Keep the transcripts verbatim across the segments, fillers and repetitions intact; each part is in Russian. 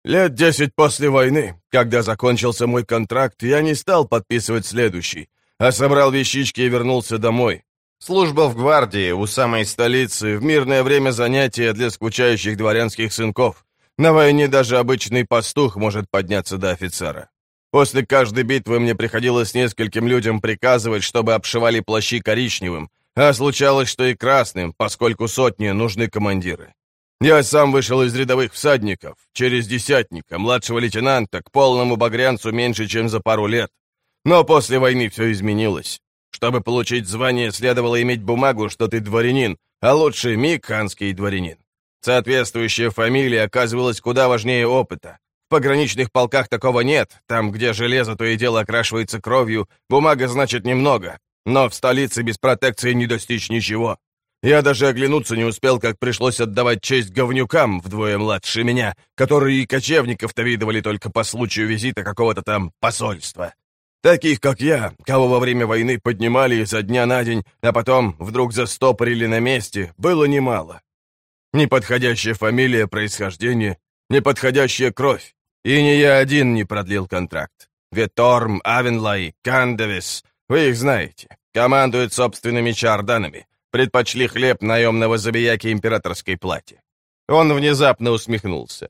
Лет десять после войны, когда закончился мой контракт, я не стал подписывать следующий, а собрал вещички и вернулся домой. Служба в гвардии у самой столицы, в мирное время занятия для скучающих дворянских сынков. На войне даже обычный пастух может подняться до офицера. После каждой битвы мне приходилось нескольким людям приказывать, чтобы обшивали плащи коричневым, а случалось, что и красным, поскольку сотне нужны командиры. Я сам вышел из рядовых всадников, через десятника, младшего лейтенанта, к полному багрянцу меньше, чем за пару лет. Но после войны все изменилось. Чтобы получить звание, следовало иметь бумагу, что ты дворянин, а лучше микханский дворянин. Соответствующая фамилия оказывалась куда важнее опыта. В пограничных полках такого нет, там, где железо то и дело окрашивается кровью, бумага значит немного, но в столице без протекции не достичь ничего. Я даже оглянуться не успел, как пришлось отдавать честь говнюкам вдвое младше меня, которые и кочевников-то видывали только по случаю визита какого-то там посольства. Таких, как я, кого во время войны поднимали изо дня на день, а потом вдруг застопорили на месте, было немало. Неподходящая фамилия, происхождение, неподходящая кровь. И не я один не продлил контракт. Веторм, Авенлай, Кандевис, вы их знаете, командуют собственными чарданами, предпочли хлеб наемного забияки императорской плати. Он внезапно усмехнулся.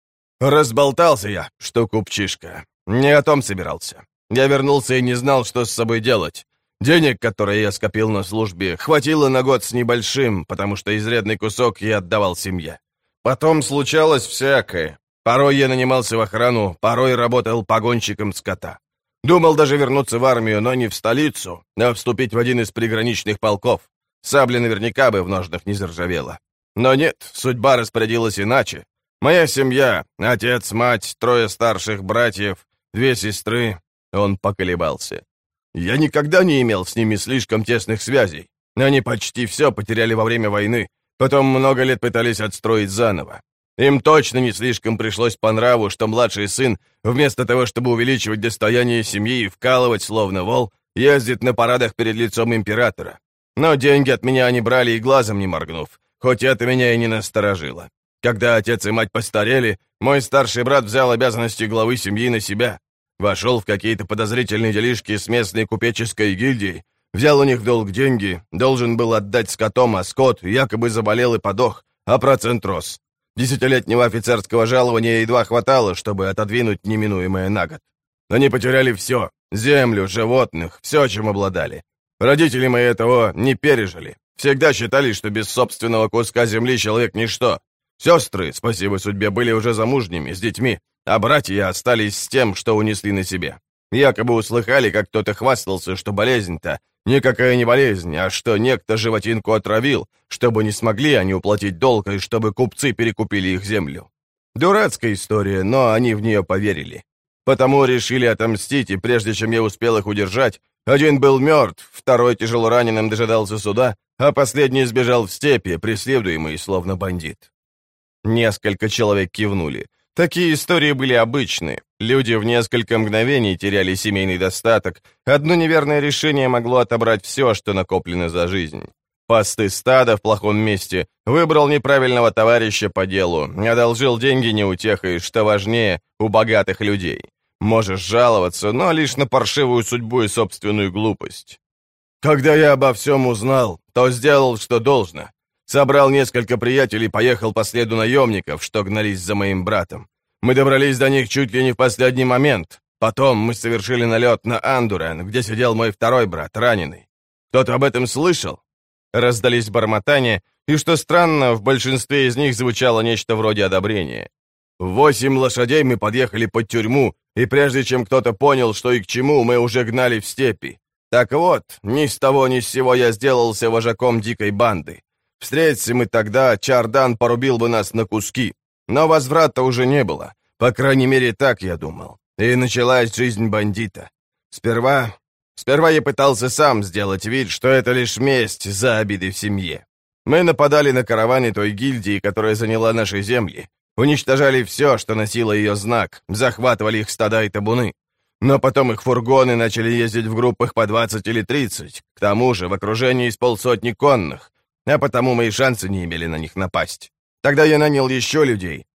Разболтался я, что купчишка. Не о том собирался. Я вернулся и не знал, что с собой делать. Денег, которые я скопил на службе, хватило на год с небольшим, потому что изрядный кусок я отдавал семье. Потом случалось всякое. Порой я нанимался в охрану, порой работал погонщиком скота. Думал даже вернуться в армию, но не в столицу, а вступить в один из приграничных полков. Сабля наверняка бы в ножнах не заржавела. Но нет, судьба распорядилась иначе. Моя семья, отец, мать, трое старших братьев, две сестры. Он поколебался. Я никогда не имел с ними слишком тесных связей. Они почти все потеряли во время войны, потом много лет пытались отстроить заново. Им точно не слишком пришлось по нраву, что младший сын, вместо того, чтобы увеличивать достояние семьи и вкалывать, словно вол, ездит на парадах перед лицом императора. Но деньги от меня они брали и глазом не моргнув, хоть это меня и не насторожило. Когда отец и мать постарели, мой старший брат взял обязанности главы семьи на себя. Вошел в какие-то подозрительные делишки с местной купеческой гильдией, взял у них в долг деньги, должен был отдать скотом, а скот якобы заболел и подох, а процент рос. Десятилетнего офицерского жалования едва хватало, чтобы отодвинуть неминуемое на год. Они потеряли все — землю, животных, все, чем обладали. Родители мои этого не пережили. Всегда считали, что без собственного куска земли человек ничто. Сестры, спасибо судьбе, были уже замужними, с детьми, а братья остались с тем, что унесли на себе. Якобы услыхали, как кто-то хвастался, что болезнь-то никакая не болезнь, а что некто животинку отравил, чтобы не смогли они уплатить долг, и чтобы купцы перекупили их землю. Дурацкая история, но они в нее поверили. Потому решили отомстить, и прежде чем я успел их удержать, один был мертв, второй тяжело раненым дожидался суда, а последний сбежал в степи, преследуемый словно бандит. Несколько человек кивнули. Такие истории были обычны. Люди в несколько мгновений теряли семейный достаток. Одно неверное решение могло отобрать все, что накоплено за жизнь. Пасты стада в плохом месте, выбрал неправильного товарища по делу, одолжил деньги неутехой, что важнее, у богатых людей. Можешь жаловаться, но лишь на паршивую судьбу и собственную глупость. Когда я обо всем узнал, то сделал, что должно. Собрал несколько приятелей и поехал по следу наемников, что гнались за моим братом. Мы добрались до них чуть ли не в последний момент. Потом мы совершили налет на Андурен, где сидел мой второй брат, раненый. Кто-то об этом слышал? Раздались бормотания, и, что странно, в большинстве из них звучало нечто вроде одобрения. Восемь лошадей мы подъехали под тюрьму, и прежде чем кто-то понял, что и к чему, мы уже гнали в степи. Так вот, ни с того ни с сего я сделался вожаком дикой банды. Встреться мы тогда, Чардан порубил бы нас на куски. Но возврата уже не было. По крайней мере, так я думал. И началась жизнь бандита. Сперва... Сперва я пытался сам сделать вид, что это лишь месть за обиды в семье. Мы нападали на караваны той гильдии, которая заняла наши земли. Уничтожали все, что носило ее знак, захватывали их стада и табуны. Но потом их фургоны начали ездить в группах по двадцать или тридцать, к тому же в окружении из полсотни конных, а потому мои шансы не имели на них напасть. Тогда я нанял еще людей,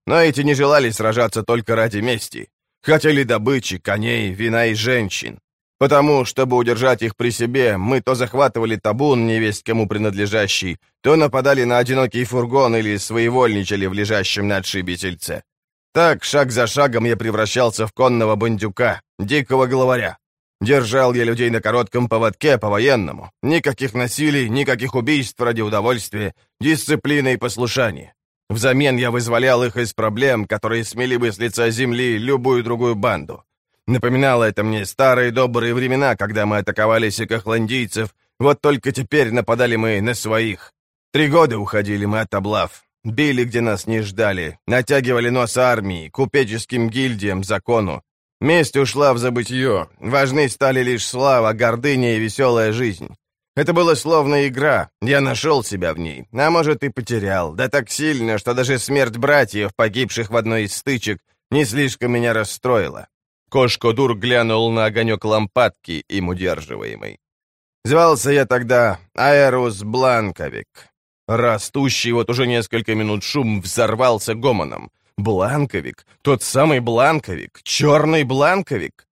Но эти не желали сражаться только ради мести. Хотели добычи, коней, вина и женщин. Потому, чтобы удержать их при себе, мы то захватывали табун, невесть кому принадлежащий, то нападали на одинокий фургон или своевольничали в лежащем на отшибе тельце. Так, шаг за шагом я превращался в конного бандюка, дикого главаря. Держал я людей на коротком поводке по-военному. Никаких насилий, никаких убийств ради удовольствия, дисциплины и послушания. Взамен я вызволял их из проблем, которые смели бы с лица земли любую другую банду. Напоминало это мне старые добрые времена, когда мы атаковали сикохландийцев, вот только теперь нападали мы на своих. Три года уходили мы от облав, били, где нас не ждали, натягивали нос армии, купеческим гильдиям, закону. Месть ушла в забытье, важны стали лишь слава, гордыня и веселая жизнь. Это было словно игра, я нашел себя в ней, а может и потерял, да так сильно, что даже смерть братьев, погибших в одной из стычек, не слишком меня расстроила. Кошкодур глянул на огонек лампадки, им удерживаемой. Звался я тогда Аэрус Бланковик. Растущий вот уже несколько минут шум взорвался гомоном. Бланковик, тот самый Бланковик, черный Бланковик.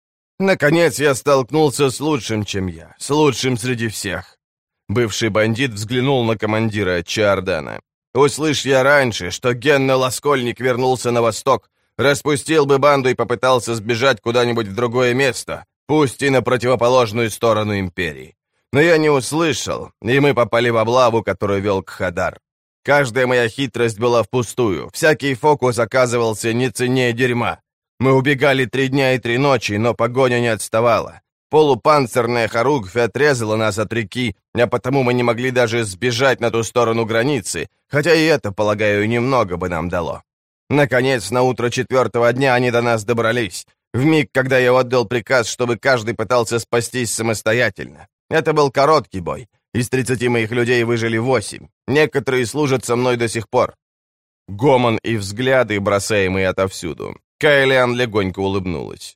Наконец я столкнулся с лучшим, чем я, с лучшим среди всех. Бывший бандит взглянул на командира Чардана. Услышь я раньше, что Генна Ласкольник вернулся на восток, распустил бы банду и попытался сбежать куда-нибудь в другое место, пусть и на противоположную сторону империи. Но я не услышал, и мы попали в облаву, которую вел Кхадар. Каждая моя хитрость была впустую, всякий фокус оказывался не ценнее дерьма. Мы убегали три дня и три ночи, но погоня не отставала. Полупанцирная хоругвь отрезала нас от реки, а потому мы не могли даже сбежать на ту сторону границы, хотя и это, полагаю, немного бы нам дало. Наконец, на утро четвертого дня они до нас добрались. В миг, когда я отдал приказ, чтобы каждый пытался спастись самостоятельно. Это был короткий бой. Из тридцати моих людей выжили восемь. Некоторые служат со мной до сих пор. Гомон и взгляды, бросаемые отовсюду. Кайлиан легонько улыбнулась.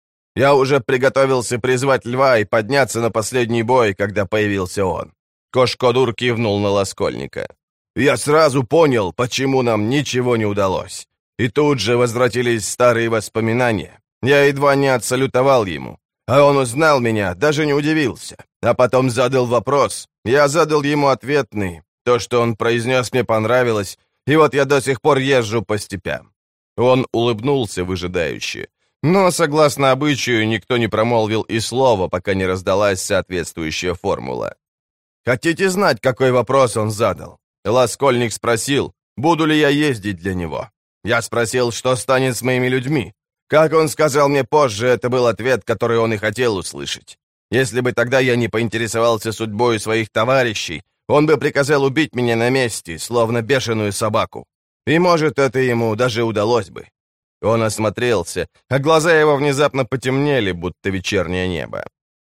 Я уже приготовился призвать льва и подняться на последний бой, когда появился он. Кошкодур кивнул на Ласкольника. Я сразу понял, почему нам ничего не удалось. И тут же возвратились старые воспоминания. Я едва не отсалютовал ему. А он узнал меня, даже не удивился. А потом задал вопрос. Я задал ему ответный. То, что он произнес, мне понравилось. И вот я до сих пор езжу по степям. Он улыбнулся выжидающе. Но, согласно обычаю, никто не промолвил и слова, пока не раздалась соответствующая формула. Хотите знать, какой вопрос он задал? Ласкольник спросил, буду ли я ездить для него. Я спросил, что станет с моими людьми. Как он сказал мне позже, это был ответ, который он и хотел услышать. Если бы тогда я не поинтересовался судьбой своих товарищей, он бы приказал убить меня на месте, словно бешеную собаку. И, может, это ему даже удалось бы. Он осмотрелся, а глаза его внезапно потемнели, будто вечернее небо.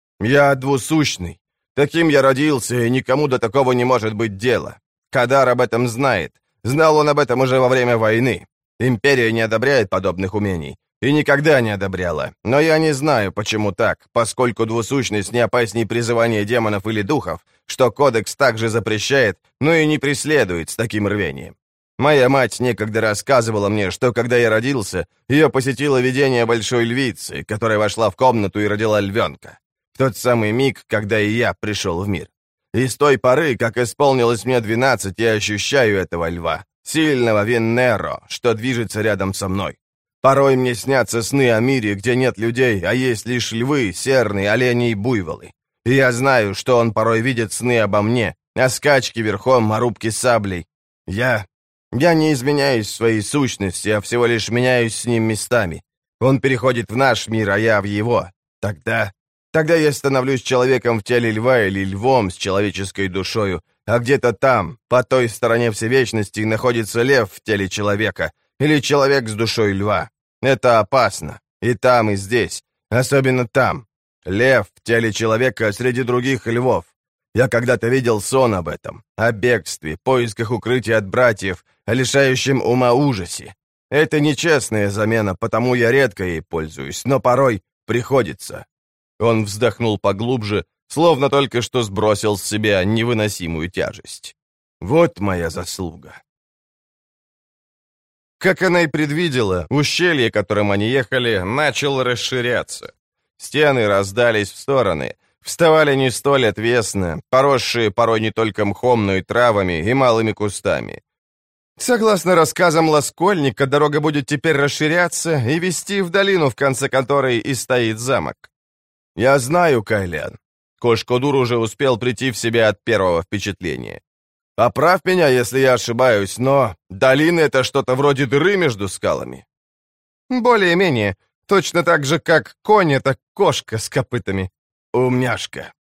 «Я двусущный. Таким я родился, и никому до такого не может быть дела. Кадар об этом знает. Знал он об этом уже во время войны. Империя не одобряет подобных умений. И никогда не одобряла. Но я не знаю, почему так, поскольку двусущность не опасней призывания демонов или духов, что кодекс также запрещает, но и не преследует с таким рвением. Моя мать некогда рассказывала мне, что когда я родился, ее посетило видение большой львицы, которая вошла в комнату и родила львенка. В тот самый миг, когда и я пришел в мир. И с той поры, как исполнилось мне двенадцать, я ощущаю этого льва, сильного Веннеро, что движется рядом со мной. Порой мне снятся сны о мире, где нет людей, а есть лишь львы, серны, олени и буйволы. И я знаю, что он порой видит сны обо мне, о скачке верхом, о рубке саблей. Я... Я не изменяюсь в своей сущности, а всего лишь меняюсь с ним местами. Он переходит в наш мир, а я в его. Тогда... Тогда я становлюсь человеком в теле льва или львом с человеческой душою, а где-то там, по той стороне всевечности, находится лев в теле человека или человек с душой льва. Это опасно. И там, и здесь. Особенно там. Лев в теле человека среди других львов. Я когда-то видел сон об этом. О бегстве, поисках укрытия от братьев, о лишающем ума ужасе. Это нечестная замена, потому я редко ей пользуюсь, но порой приходится. Он вздохнул поглубже, словно только что сбросил с себя невыносимую тяжесть. Вот моя заслуга. Как она и предвидела, ущелье, которым они ехали, начало расширяться. Стены раздались в стороны, вставали не столь отвесно, поросшие порой не только мхом, но и травами и малыми кустами. Согласно рассказам Ласкольника, дорога будет теперь расширяться и вести в долину, в конце которой и стоит замок. Я знаю, Кайлян. Кош-Кодур уже успел прийти в себя от первого впечатления. Поправь меня, если я ошибаюсь, но долина — это что-то вроде дыры между скалами. Более-менее. Точно так же, как конь — это кошка с копытами. Умняшка.